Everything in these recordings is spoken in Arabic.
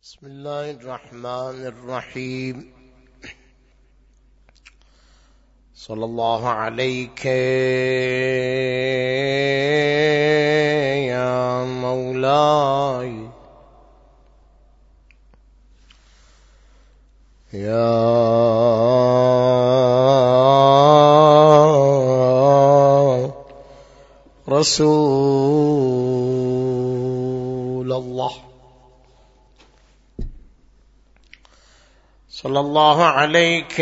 بسم الله الرحمن الرحيم. صلى الله عليك يا مولاي يا رسول الله. صلى الله عليك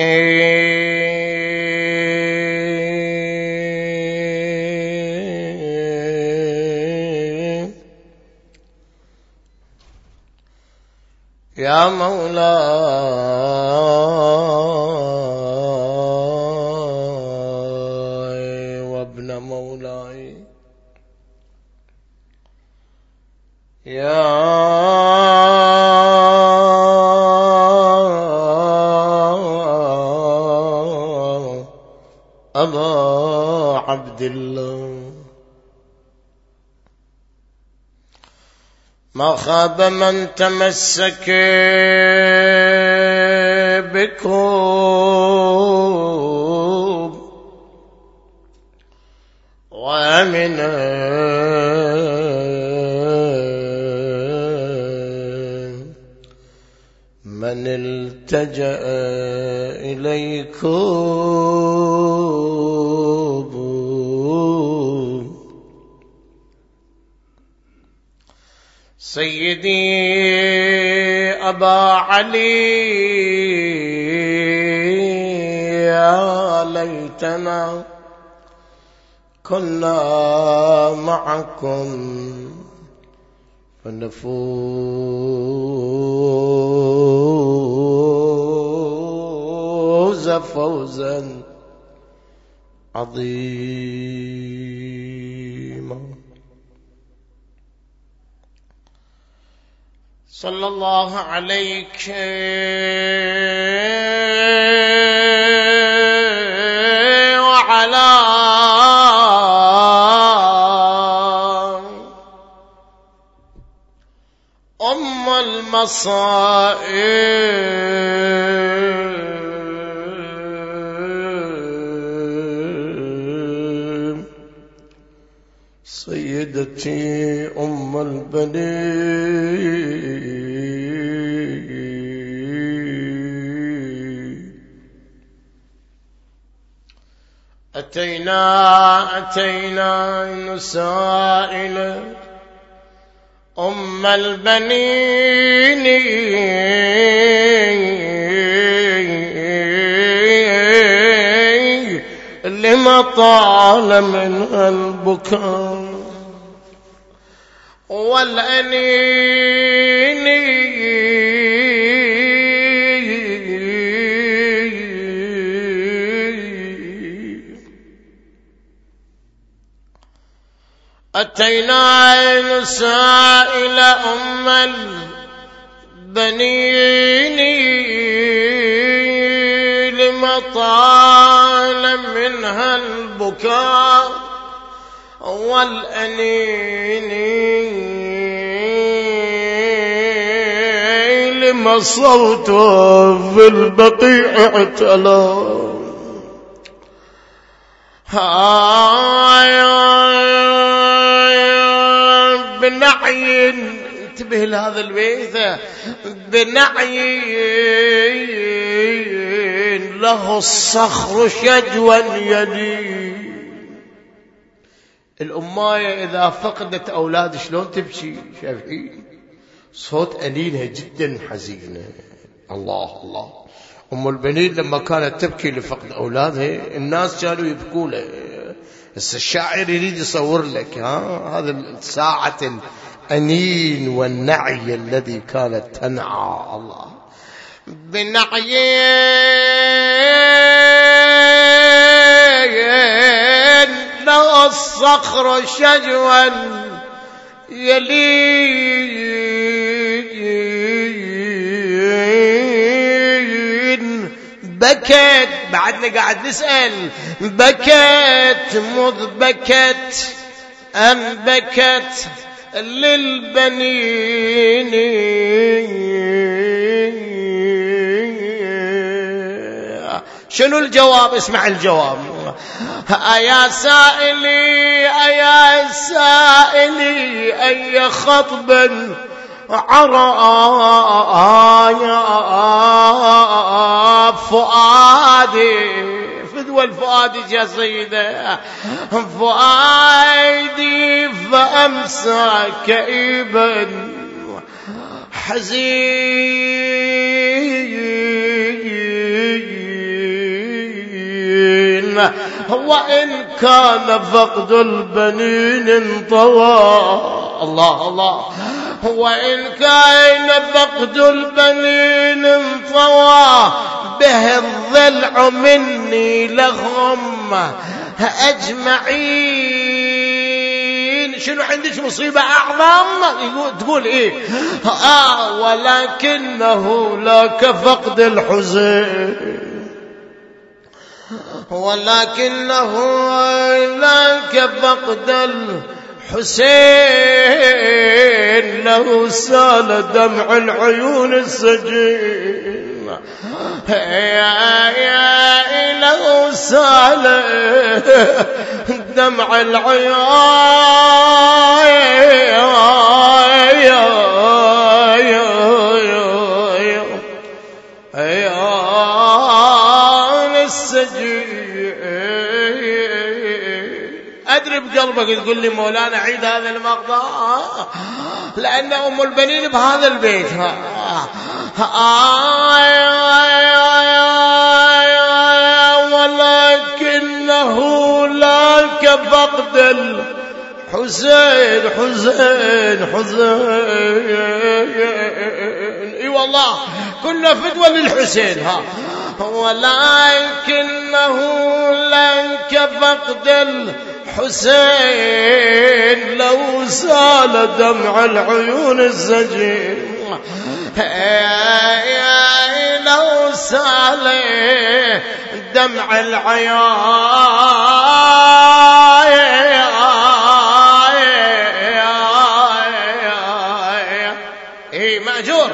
يا مولاي وابن مولاي يا أبا عبد الله. ما خاب من تمسك بكم وأمن من التجأ إليكم. سيدي أبا علي يا ليتنا كنا معكم فنفوز فوزا عظيما. صلى الله عليك وعلى أم المصائب سيدتي أم البنين. أتينا نسائل أم البنين لما طال منها البكاء والأنين. أتينا نسائل أم البنين لما طال منها البكاء والأنين لما صوت في البقيع اعتلى. بنعي انتبه لهذا البيت بنعي له الصخر شجوا يلي. الأماية إذا فقدت أولاد شلون تبكي شايفين صوت أنينها جدا حزينة. الله الله. أم البنين لما كانت تبكي لفقد أولادها الناس كانوا يبكوا له. بس الشاعر يريد يصور لك هذا الساعة الأنين والنعي الذي كانت تنعى. الله بنعي له الصخر شجوا يلين. بكت بعدنا قاعد نسأل بكت مذ بكت أم بكت للبنين شنو الجواب؟ اسمع الجواب. أيا سائلي أيا سائلي أي خطب عرى فؤادي، فدوى الفؤاد يا سيدة، فؤادي فأمسى كئيبا حزين، وإن كان فقد البنين انطوى. الله الله. وإن كان فقد البنين انطوى به الضلع مني لهم أجمعين. شنو عندك مصيبة أعظم؟ تقول إيه؟ ولكنه لا كفقد الحزين، ولكنه لا كفقد الحسين، لو سال دمع العيون السجين، لو سال دمع العيون السجين. أدري بقلبك تقول لي مولانا عيد هذا المقطع، لأن أم البنين بهذا البيت. ولكنه لا كفقد الحسين، حزين حزين. اي والله كنا فدوى للحسين. ولكنه لا كفقد الحسين، لو سال دمع العيون السجين، لو سال دمع العيون مأجور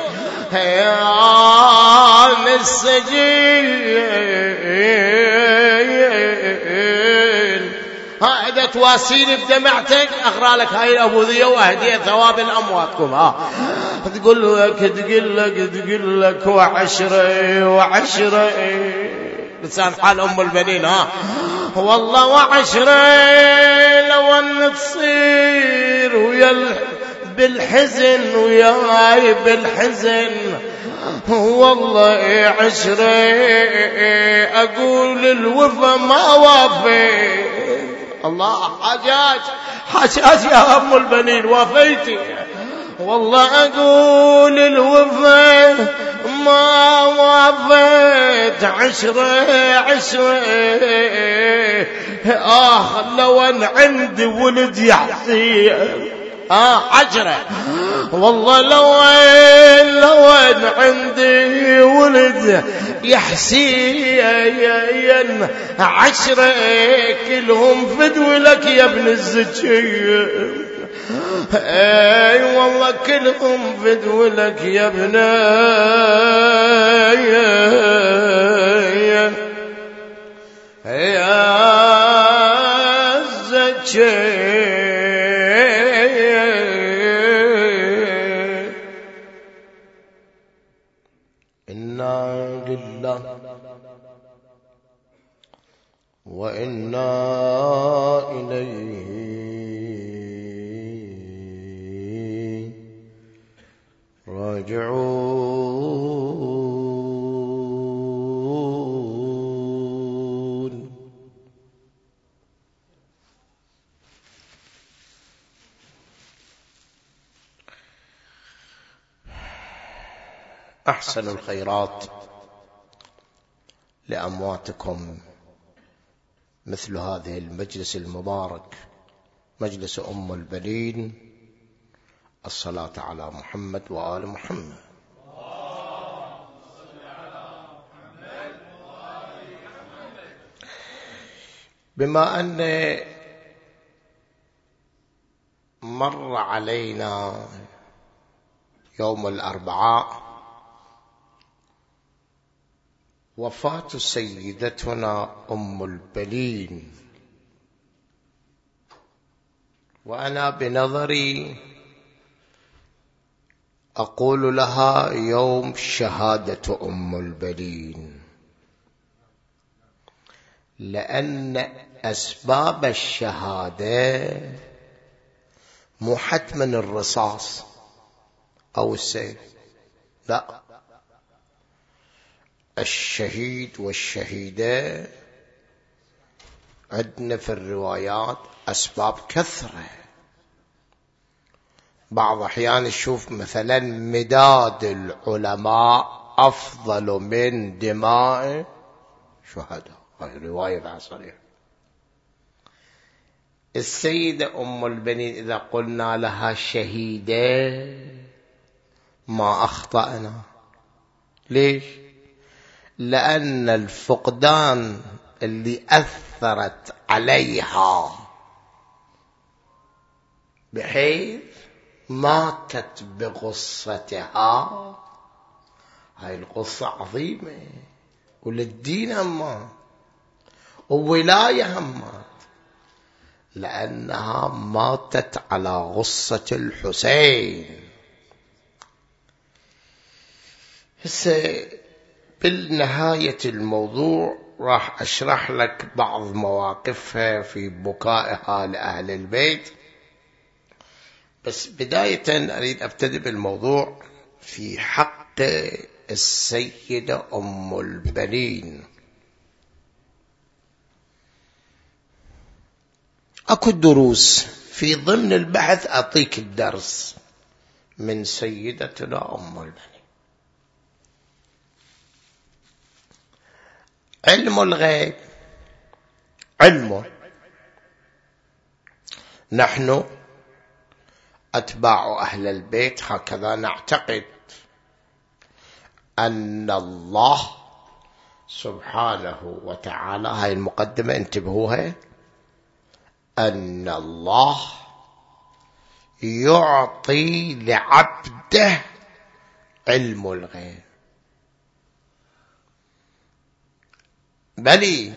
السجين. إذا تواسيني بدمعتك أقرأ لك هاي الأبوذية وأهدية ثواب الأمواتكم. تقول لك وعشرة لسان حال أم البنين. والله وعشرة لو أن تصير ويا بالحزن وياي بالحزن، والله عشرة أقول الوفا ما وافيت. الله حاجات يا أم البنين وافيتي. والله أقول الوفا ما وافيت، عشرة لو أن عندي ولد يحسين. عشرة والله لو أن عندي ولد يحسين، عشرة كلهم فدوا لك يا ابن الزكية. اي والله كلهم فدوا لك يا ابن الزكية. وإنا إليه راجعون. أحسن الخيرات لأمواتكم مثل هذه المجلس المبارك، مجلس أم البنين. الصلاة على محمد وآل محمد. بما أن مر علينا يوم الأربعاء وفاة سيدتنا أم البنين، وأنا بنظري أقول لها يوم شهادة أم البنين، لأن أسباب الشهادة مو حتما الرصاص أو السيف، لا، الشهيد والشهيدة عندنا في الروايات أسباب كثرة. بعض أحيان نشوف مثلا مداد العلماء أفضل من دماء شهداء، هذه رواية بعد صريحة. السيدة أم البنين إذا قلنا لها شهيدة ما أخطأنا. ليش؟ لأن الفقدان اللي أثرت عليها بحيث ماتت بغصتها، هاي القصة عظيمة، وللدين هما وولاية هما، لأنها ماتت على غصة الحسين. هسه بالنهاية الموضوع راح أشرح لك بعض مواقفها في بكائها لأهل البيت، بس بداية أريد أبتدئ بالموضوع في حق السيدة أم البنين. أكو دروس في ضمن البحث، أعطيك الدرس من سيدتنا أم البنين. علم الغيب، علمه نحن أتباع أهل البيت هكذا نعتقد أن الله سبحانه وتعالى، هاي المقدمة انتبهوها، أن الله يعطي لعبده علم الغيب، بل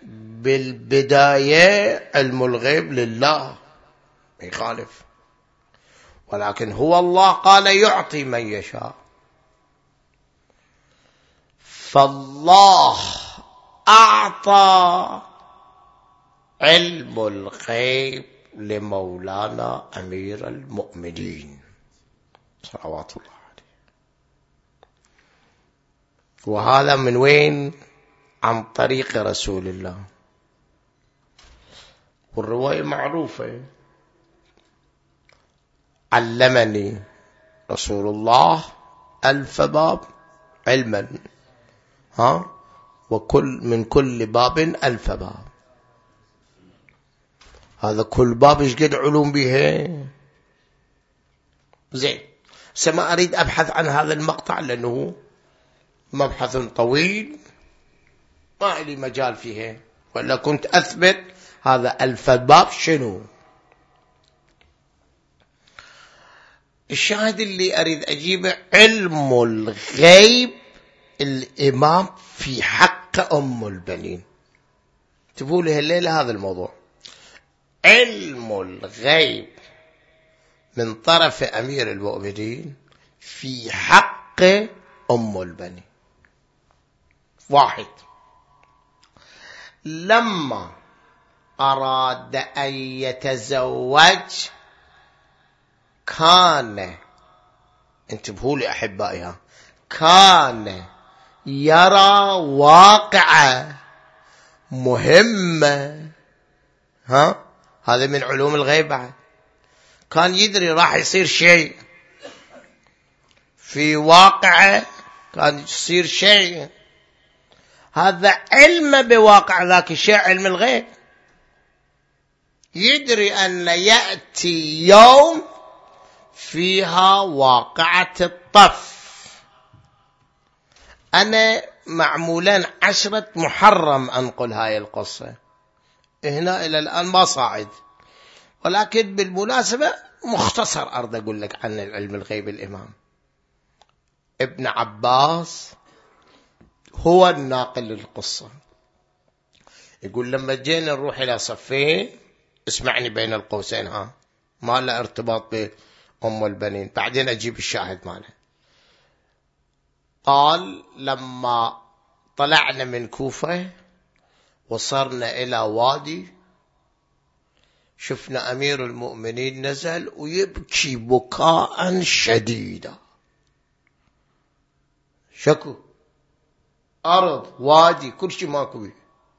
بالبداية علم الغيب لله ما يخالف، ولكن هو الله قال يعطي من يشاء، فالله أعطى علم الغيب لمولانا أمير المؤمنين صلوات الله عليه. وهذا من وين؟ عن طريق رسول الله. والرواية معروفة، علمني رسول الله 1000 باب علما، من كل باب 1000 باب. هذا كل باب ايش قد علوم بها. زين، سما أريد أبحث عن هذا المقطع لأنه مبحث طويل ما لي مجال فيه، ولا كنت أثبت هذا 1000 باب شنو. الشاهد اللي أريد أجيبه علم الغيب الإمام في حق أم البنين. انتبهوا لي الليلة هذا الموضوع، علم الغيب من طرف أمير المؤمنين في حق أم البنين. واحد، لما أراد أن يتزوج كان، انتبهوا لي أحبائها، كان يرى واقعة مهمة، هذا من علوم الغيب بعد. كان يدري راح يصير شيء في واقعه، كان يصير شيء، هذا علم بواقع ذاك الشيء، علم الغيب. يدري أن يأتي يوم فيها واقعة الطف. أنا معمولين 10 محرم أنقل هاي القصة هنا إلى الآن ما صاعد، ولكن بالمناسبة مختصر أرد أقول لك عن العلم الغيب الإمام. ابن عباس هو الناقل للقصة. يقول لما جينا نروح إلى صفين، اسمعني بين القوسين ما له ارتباط بأم البنين، بعدين أجيب الشاهد ماله. قال لما طلعنا من كوفة وصرنا إلى وادي، شفنا أمير المؤمنين نزل ويبكي بكاء شديدا. شكو أرض وادي كل شيء ماكو.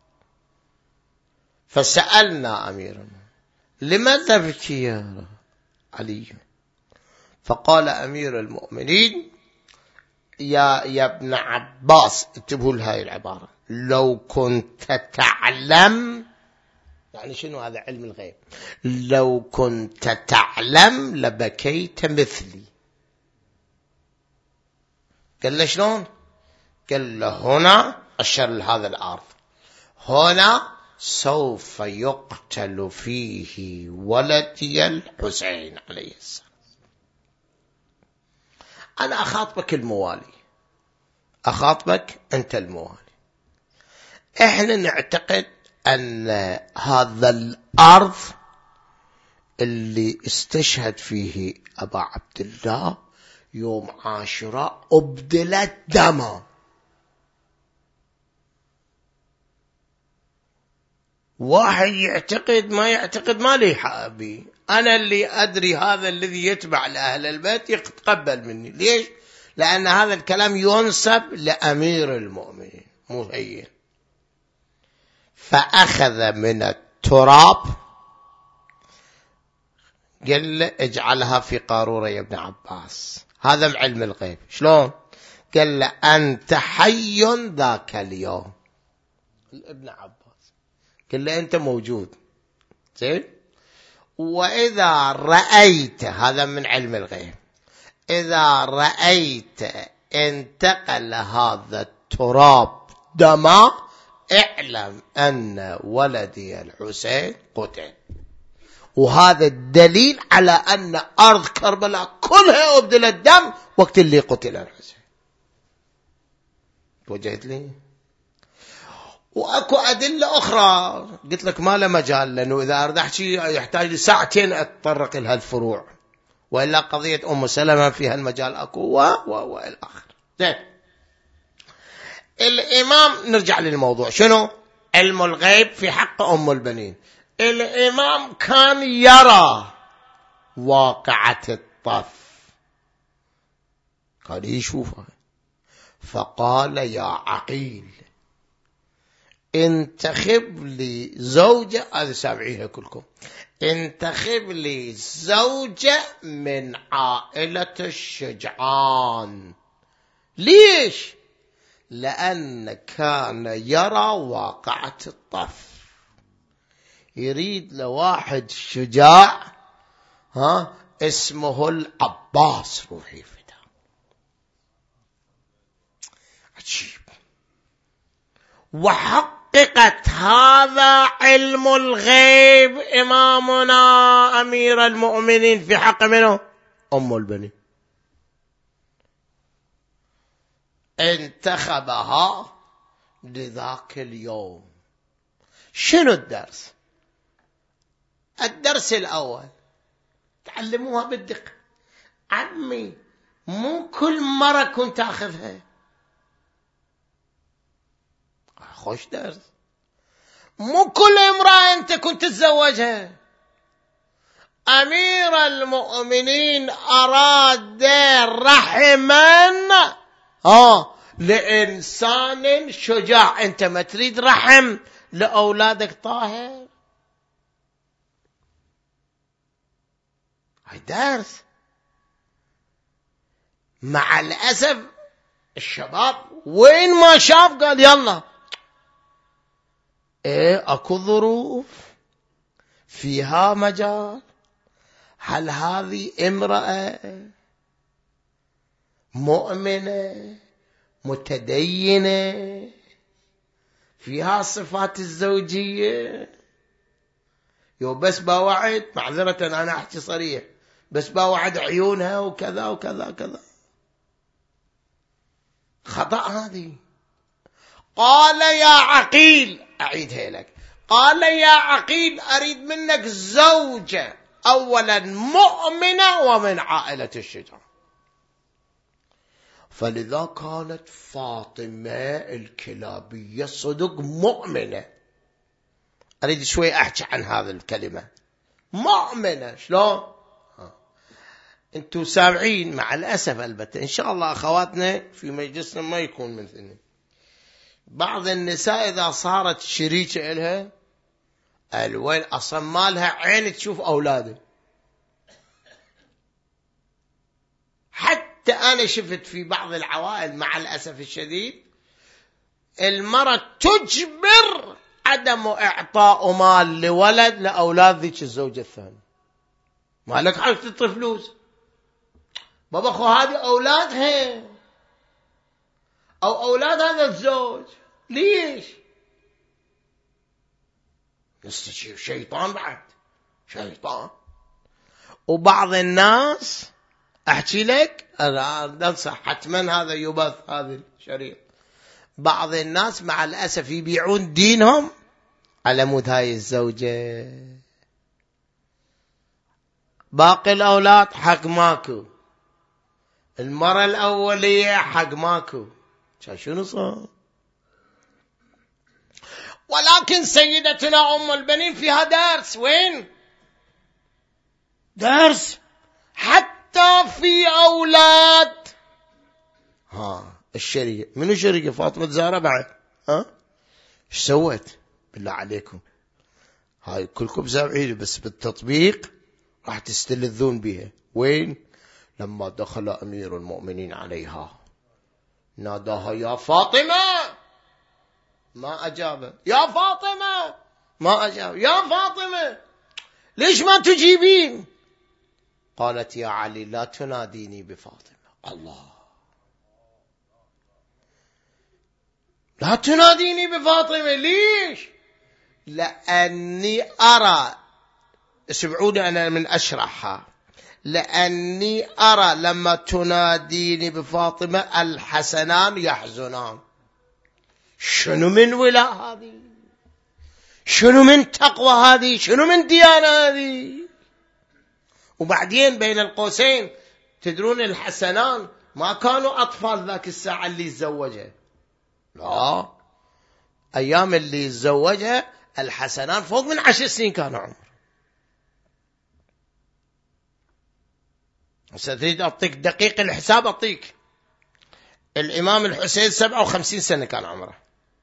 فسألنا أمير المؤمنين لماذا تبكي يا علي؟ فقال أمير المؤمنين يا ابن عباس، انتبهوا لهاي العبارة، لو كنت تعلم، يعني شنو هذا علم الغيب، لو كنت تعلم لبكيت مثلي. قال له شلون؟ قال له هنا، أشر لهذا الأرض، هنا سوف يقتل فيه ولدي الحسين عليه السلام. أنا أخاطبك الموالي، أخاطبك أنت الموالي. إحنا نعتقد أن هذا الأرض اللي استشهد فيه أبا عبد الله يوم عاشوراء أبدلت دما. واحد يعتقد ما يعتقد ما لي حق بي، أنا اللي أدري هذا الذي يتبع لأهل البيت يتقبل مني. ليش؟ لأن هذا الكلام ينسب لأمير المؤمنين مو هي. فأخذ من التراب، قال له اجعلها في قارورة يا ابن عباس، هذا بعلم الغيب. شلون؟ قال له أنت حي ذاك اليوم. ابن عباس قال له أنت موجود زين، وإذا رأيت، هذا من علم الغيب، إذا رأيت انتقل هذا التراب دما اعلم أن ولدي الحسين قتل. وهذا الدليل على أن أرض كربلاء كلها أبدلت دم وقت اللي قتل الحسين. وجهت لي؟ وأكو أدلة أخرى قلت لك ما له مجال، لأنه إذا أريد أحكي يحتاج لي ساعتين أتطرق لها الفروع، وإلا قضية أم سلمة فيها المجال أكو والآخر. زين، الإمام نرجع للموضوع شنو؟ علم الغيب في حق أم البنين. الإمام كان يرى واقعة الطف، كان يشوفها. فقال يا عقيل انتخب لي زوجة، هذا سامعينها كلكم، انتخب لي زوجة من عائلة الشجعان. ليش؟ لأن كان يرى واقعة الطف، يريد لواحد شجاع اسمه العباس روحي فدا. عجيب. وحققت هذا علم الغيب إمامنا أمير المؤمنين في حق منه أم البنين. انتخبها لذاك اليوم. شنو الدرس؟ الدرس الأول تعلموها بالدقة. عمي مو كل مرة كنت أخذها، خوش درس. مو كل امرأة أنت كنت تتزوجها. أمير المؤمنين أراد رحما لإنسان شجاع. أنت ما تريد رحم لأولادك طاهر؟ هاي درس. مع الأسف الشباب وين ما شاف قال يلا اكو ظروف فيها مجال. هل هذه امرأة مؤمنة متدينة فيها صفات الزوجية؟ بس باوعد، معذرة أنا أحكي صريح، بس باوعد عيونها وكذا وكذا كذا. خطأ هذه. قال يا عقيل، أعيدها لك، قال يا عقيل أريد منك زوجة أولا مؤمنة ومن عائلة الشجاع. فلذا كانت فاطمة الكلابية صدق مؤمنة. أريد شوي أحكي عن هذه الكلمة مؤمنة شلون. أنتوا سامعين مع الأسف البتة، إن شاء الله أخواتنا في مجلسنا ما يكون مثلنا. بعض النساء إذا صارت شريكة إلها الويل أصلا ما لها عين تشوف أولاده. حتى أنا شفت في بعض العوائل مع الأسف الشديد المرأة تجبر عدم إعطاء مال لولد لأولاد ذيك الزوجة الثانية. ما لك حاجة تعطي فلوس بابا، خو هذه أولادها أو أولاد هذا الزوج، ليش؟ نستشير شيطان بعد، شيطان. وبعض الناس أحكي لك ننصح حتما هذا يبث هذا الشريط، بعض الناس مع الأسف يبيعون دينهم على مود هاي الزوجة. باقي الأولاد حق ماكو، المرة الأولية حق ماكو، شنو صار؟ ولكن سيدتنا أم البنين فيها درس. وين درس؟ حتى في أولاد الشريعة. منو شريعة؟ فاطمة الزهراء بعد. ايش سوت بالله عليكم؟ هاي كلكم سامعين بس بالتطبيق راح تستلذون بها. وين؟ لما دخل أمير المؤمنين عليها ناداها يا فاطمة، ما أجابت. يا فاطمة، ما أجاب. يا فاطمة ليش ما تجيبين؟ قالت يا علي لا تناديني بفاطمة. الله، لا تناديني بفاطمة. ليش؟ لأني أرى، اسمعوني أنا من أشرحها، لأني أرى لما تناديني بفاطمة الحسنان يحزنان. شنو من ولاء هذه؟ شنو من تقوى هذه؟ شنو من ديانة هذه؟ وبعدين بين القوسين تدرون الحسنان ما كانوا أطفال ذاك الساعة اللي يتزوجها، لا، أيام اللي يتزوجها الحسنان فوق من 10 سنين كانوا عمر. ستريد أعطيك دقيق الحساب، أعطيك الإمام الحسين 57 سنة كان عمره.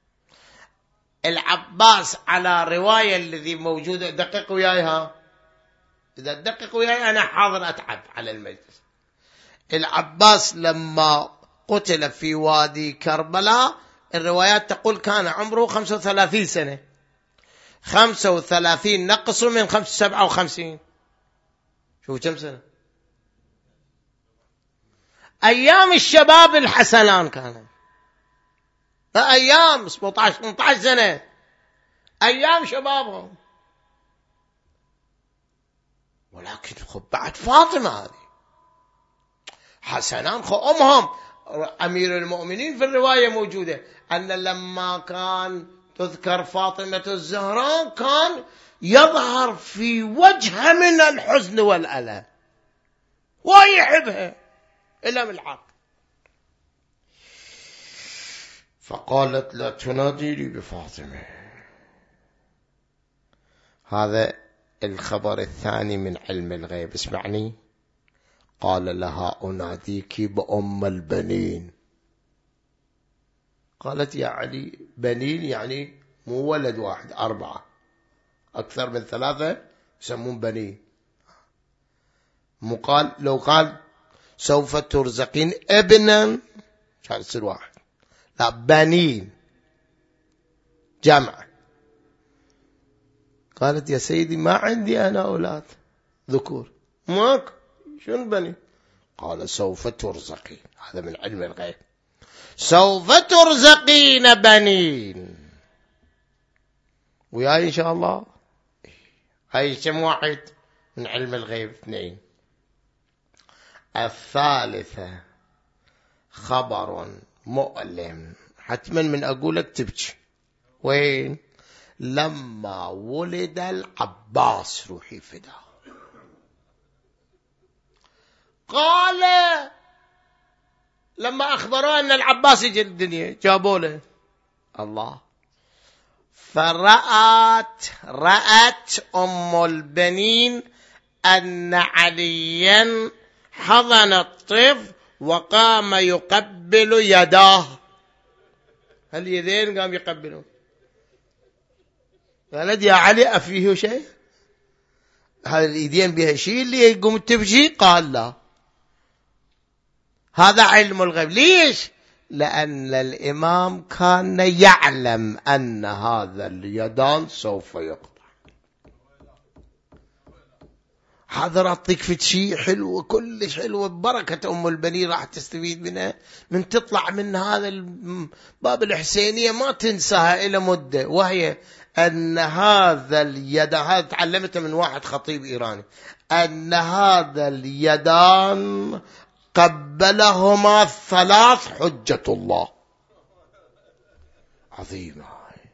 العباس على رواية الذي موجودة، دقق ويايها، إذا دقق وياي أنا حاضر أتعب على المجلس. العباس لما قتل في وادي كربلاء الروايات تقول كان عمره 35 سنة. 35 نقصوا من 57، شوفوا كم سنة. أيام الشباب الحسنان كانت أيام 17-18 سنة، أيام شبابهم. ولكن خب بعد فاطمة هذه حسنان خو أمهم. أمير المؤمنين في الرواية موجودة أن لما كان تذكر فاطمة الزهراء كان يظهر في وجهه من الحزن والألم ويحبها إلا من الحق. فقالت لا تناديني بفاطمة. هذا الخبر الثاني من علم الغيب. اسمعني، قال لها أناديك بأم البنين. قالت يا علي بنين يعني مو ولد واحد، 4، أكثر من 3 يسمون بنين. مقال لو قال سوف ترزقين ابنا كان يصير واحد، لا بنين جمع. قالت يا سيدي ما عندي أنا أولاد ذكور، ماك شنو بني؟ قال سوف ترزقين. هذا من علم الغيب، سوف ترزقين بنين. وياي إن شاء الله. هاي كم واحد من علم الغيب؟ 2. الثالثة خبر مؤلم حتما من أقولك تبكي. وين؟ لما ولد العباس روحي فداه. قال لما أخبروا أن العباس يجي الدنيا جابوا له الله، رأت أم البنين أن عليا حضن الطفل وقام يقبل يداه. اليدين قام يقبلون. قالت يا علي أفيه شيء؟ هذه اليدين بها شيء اللي يقوم تبجي؟ قال لا، هذا علم الغيب. ليش؟ لأن الإمام كان يعلم أن هذا اليدان سوف يقطع. هذا أعطيك في شيء حلو، كلش حلو، بركة أم البنين راح تستفيد منها، من تطلع من هذا باب الحسينية ما تنساها إلى مدة، وهي أن هذا اليد، هذا تعلمته من واحد خطيب إيراني، أن هذا اليدان قبلهما 3 حجة الله. عظيمة.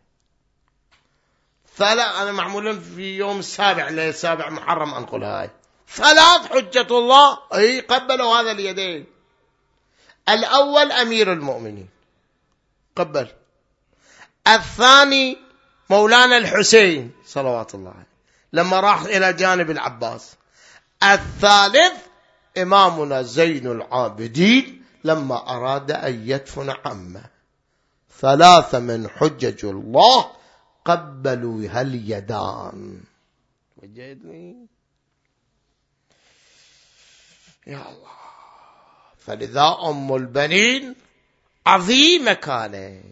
أنا معمول في يوم السابع، ليلة 7 محرم أنقل هاي 3 حجة الله. أي قبلوا هذا اليدين. الأول أمير المؤمنين قبل، الثاني مولانا الحسين صلوات الله عليه لما راح إلى جانب العباس، الثالث إمامنا زين العابدين لما أراد أن يدفن عمه. 3 من حجج الله قبلوا هاليدان. وجدني يا الله. فلذا أم البنين عظيمة كانت.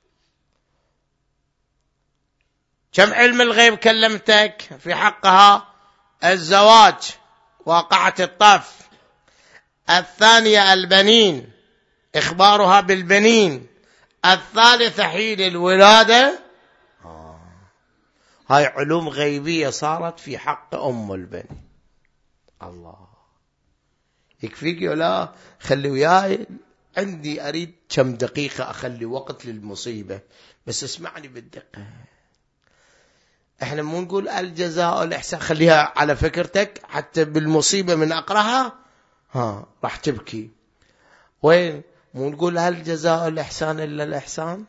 كم علم الغيب كلمتك في حقها؟ الزواج، واقعة الطف. الثانية البنين، إخبارها بالبنين. الثالثة حين الولادة. هاي علوم غيبية صارت في حق أم البنين. الله يكفيك ولا خلي وياي، عندي أريد كم دقيقة أخلي وقت للمصيبة، بس اسمعني بالدقة. احنا مو نقول الجزاء والإحسان، خليها على فكرتك حتى بالمصيبة من أقرأها راح تبكي. وين؟ مو نقول هل الجزاء والإحسان إلا الإحسان؟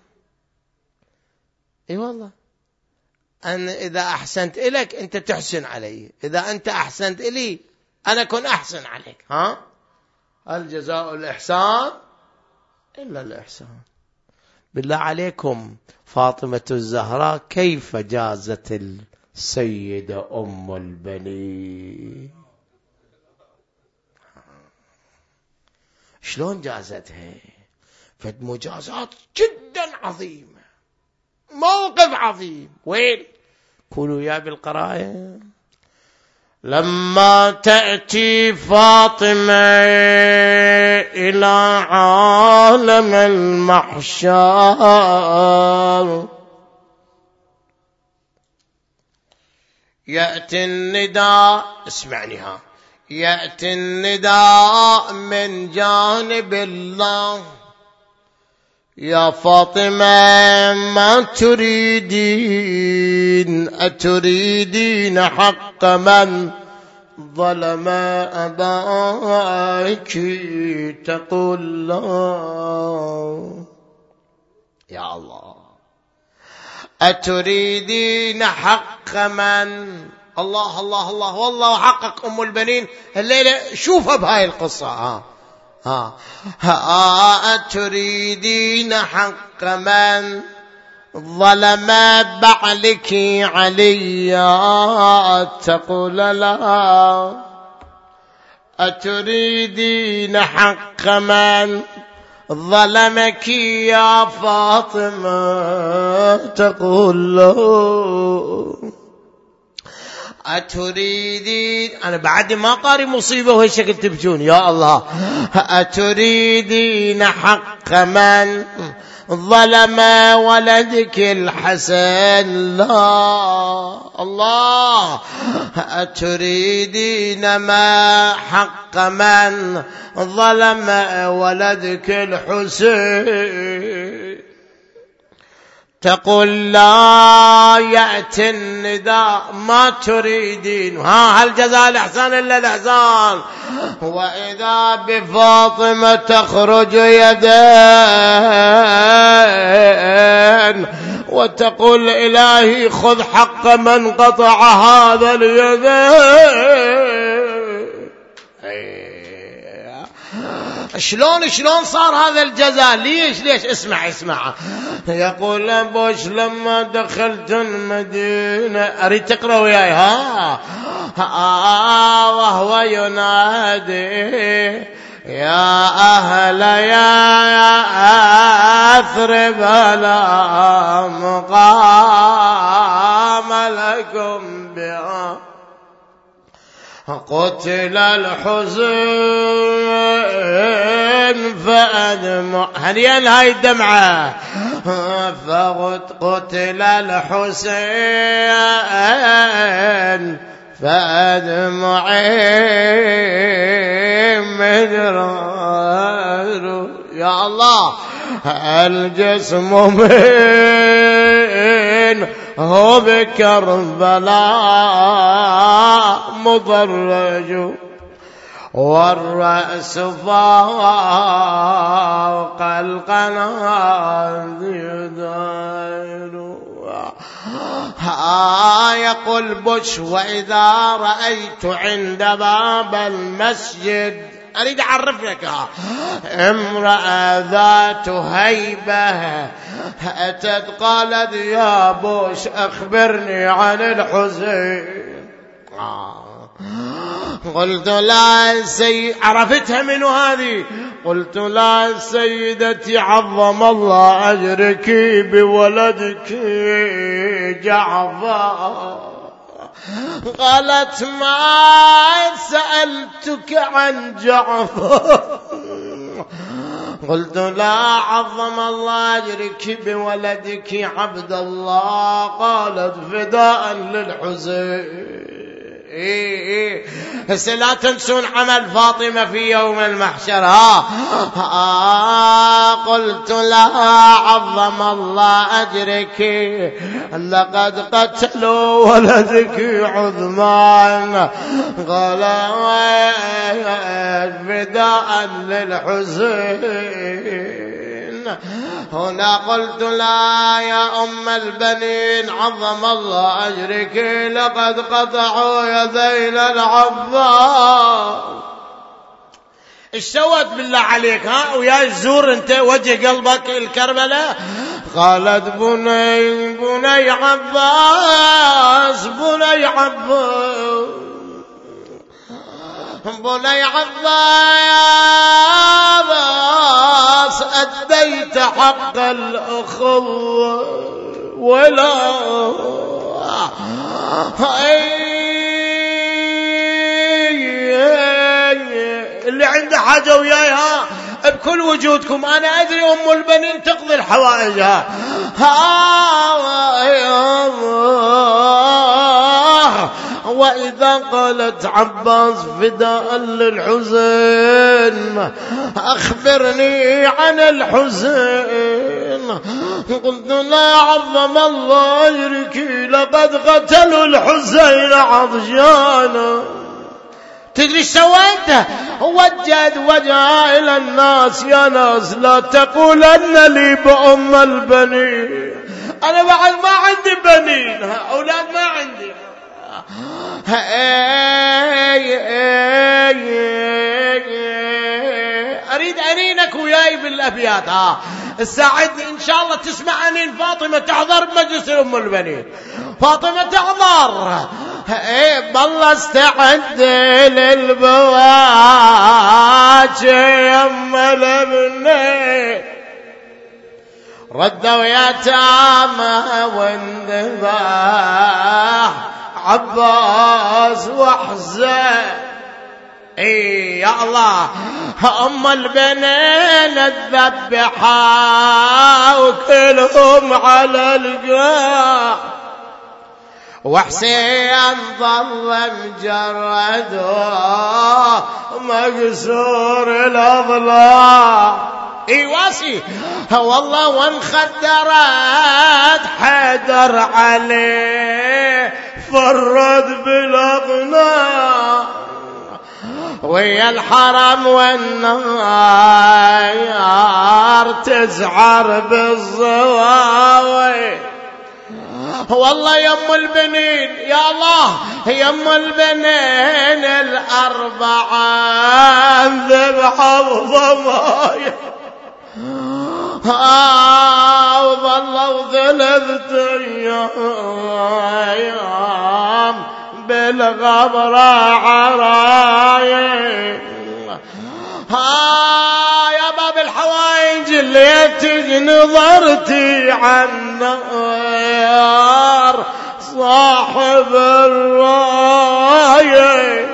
اي والله، أنا إذا أحسنت إليك أنت تحسن علي، إذا أنت أحسنت إلي أنا كن أحسن عليك. الجزاء والإحسان إلا الإحسان. بالله عليكم، فاطمة الزهراء كيف جازت السيدة أم البنين؟ شلون جازتها؟ فد مجازات جدا عظيمة، موقف عظيم. وين؟ قولوا يا بالقراءة. لما تأتي فاطمة إلى عالم المحشر يأتي النداء، اسمعنيها، يأتي النداء من جانب الله: يا فاطمة ما تريدين؟ أتريدين حق من ظلم أباك؟ تقول لا. يا الله، أتريدين حق من؟ الله الله الله، والله حقق أم البنين الليلة. شوفها بهاي القصة. أتريدين حق من ظلم بعلك عليا؟ تقول لا. أتريدين حق من ظلمك يا فاطمة؟ تقول لا. أتريدين، أنا بعد ما قاري مصيبة وهي شكل تبجون يا الله. أتريدين حق من ظلم ولدك الحسن؟ لا. الله، أتريدين ما حق من ظلم ولدك الحسين؟ تقول لا يأتي النداء ما تريدين، هل جزاء الإحسان إلا الإحسان. وإذا بفاطمة تخرج يدين وتقول إلهي خذ حق من قطع هذا اليدين. شلون صار هذا الجزاء؟ ليش اسمع يقول أبوش لما دخلت المدينة، أريد تقرأ وياي وهو ينادي يا أهل يا أثرب لا مقام لكم بها، قتل الحزن فأدمع، هنيا هاي الدمعة، فقتل الحسين فأدمعي مدرار. يا الله الجسم من هو بكربلاء مضرج والرأس فوق القناة يدار. يقول بش وإذا رأيت عند باب المسجد، أريد أعرف لك امرأة ذات هيبة أتت قالت يا بوش أخبرني عن الحسين. قلت لا عرفتها منو هذه؟ قلت لا سيدتي عظم الله أجرك بولدك جعفر. قالت ما سألتك عن جعفر. قلت لا عظم الله أجرك بولدك عبد الله. قالت فداء للحسين. هسه لا تنسون عمل فاطمة في يوم المحشر. قلت لها عظم الله أجرك لقد قتلوا ولدك عثمان. قال فداء للحسين. هنا قلت لا يا أم البنين عظم الله أجرك لقد قطعوا يدين العباس. ايش سوت بالله عليك ويا الزور انت وجه قلبك الكربلاء؟ قالت بني عباس بني عباس أديت حق الأخوة ولا اللي عنده حاجة وياي بكل وجودكم. أنا أدري أم البنين تقضي الحوائج. وإذا قالت عباس فداء للحسين أخبرني عن الحسين. قلت لا عظم الله أجرك لقد قتلوا الحسين عطشانا. تدري ايش سويت؟ وجد وجهه إلى الناس يا ناس لا تقولن لي بأم البنين، أنا بعد ما عندي بنين أولاد ما عندي. أريد أنينك وياي بالأبيات. ساعدني إن شاء الله تسمع أنين فاطمة تحضر بمجلس أم البنين. فاطمة تحضر. بالله استعد للبواج يم الابنين ردوا يتامى واندباح عباس وحزين. يا الله أم البنين الذبحة وكلهم على القاع، وحسين ظل مجرد مكسور الأضلاع. واسي والله وانخدرت حيدر عليه فرد بالاغنام ويا الحرم والنار تزعر بالزواوي والله يم البنين يا الله يم البنين الأربعة ذبحوا الضمايا وظلوا 3 أيام بالغبرة عرايا يا باب الحوايج اللي نظرتي عالنار صاحب الراية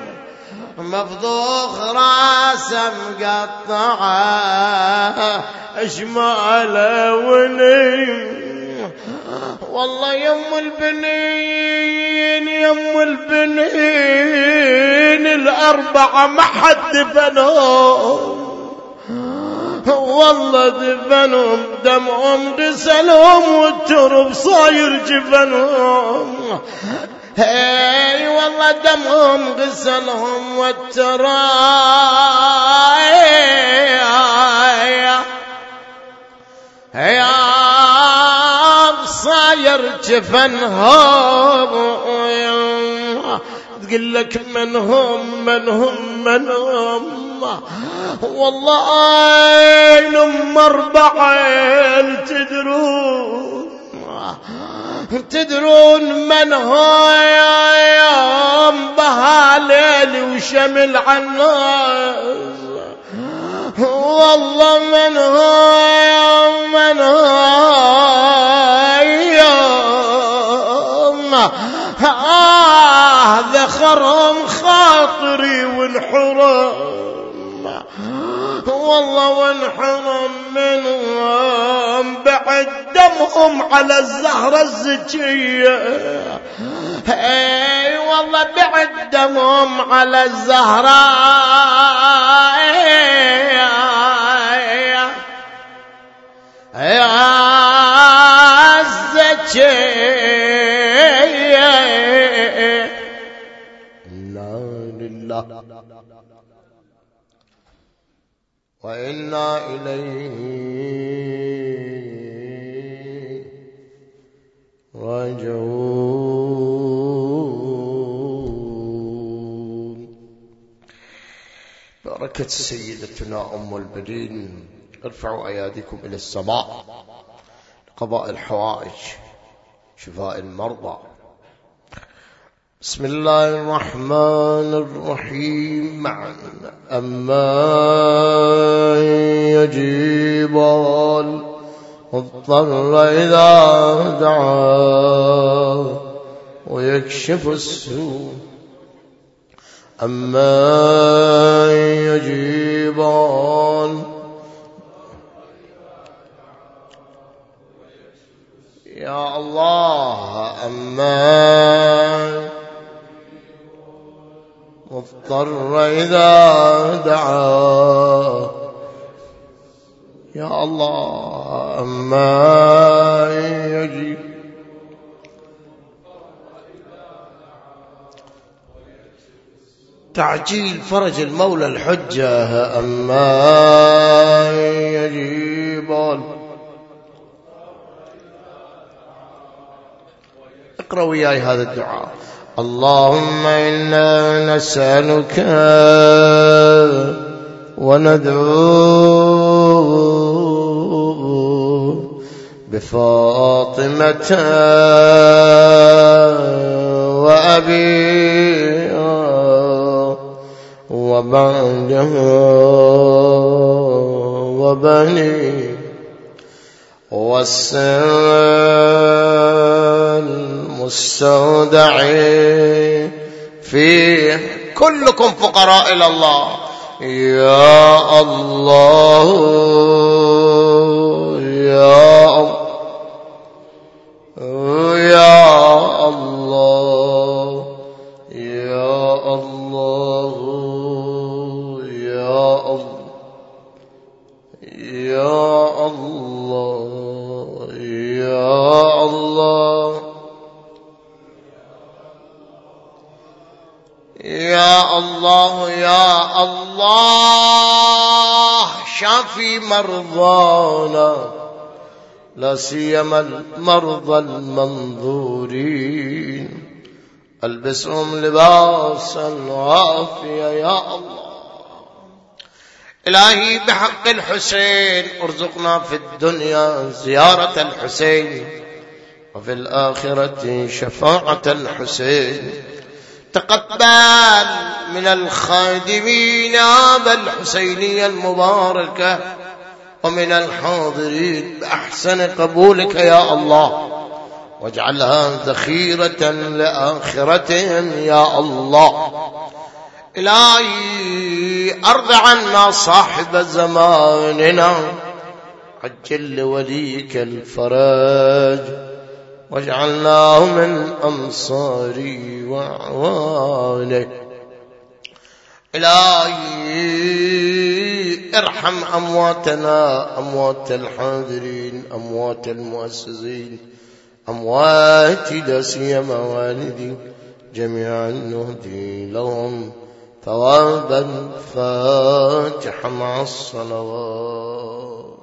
مفضوخ راسه مقطعه شماله ونيم والله يم البنين يم البنين الأربعة ما حد دفنهم والله دفنهم دمهم غسلهم والترب صاير جفنهم هاي والله دمهم غسلهم والتراب يا صاير جفنهم تقول لك منهم والله عين 4 تدرون من هو يوم بهالليل وشمل عناس والله من هو يوم ذخرهم خاطري وانحرم والله وانحرم منهم بعد دمهم على الزهرة الزكية اي والله بعد دمهم على الزهرة الزكية إنا لله وإنا إليه راجعون. بركة سيدتنا أم البنين ارفعوا أياديكم إلى السماء لقضاء الحوائج شفاء المرضى. بسم الله الرحمن الرحيم معا أما يجيب المضطر إذا دعا ويكشف السوء أما يجيب يا الله أما مضطر إذا دعا يا الله أما يجيب تعجيل فرج المولى الحجة أما يجيب اقرأ وياي هذا الدعاء. اللهم إنا نسألك وندعو بفاطمة وأبيها وبعدها وبني والمستودع فيه كلكم فقراء إلى الله يا الله يا الله يا الله يا الله يا الله الله يا الله يا الله يا الله شافي مرضانا لا سيما المرضى المنظورين البسهم لباس العافية يا الله إلهي بحق الحسين ارزقنا في الدنيا زيارة الحسين وفي الآخرة شفاعة الحسين تقبل من الخادمين بالحسينية المباركة ومن الحاضرين بأحسن قبولك يا الله واجعلها ذخيرة لآخرتهم يا الله إلهي أرض عنا صاحب زماننا عجل لوليك الفرج واجعلناه من أنصاري وأعوانه إلهي ارحم أمواتنا أموات الحاضرين أموات المؤسسين أموات لا سيما والدي جميعا نهدي لهم ثوابا فاتحا مع الصلوات.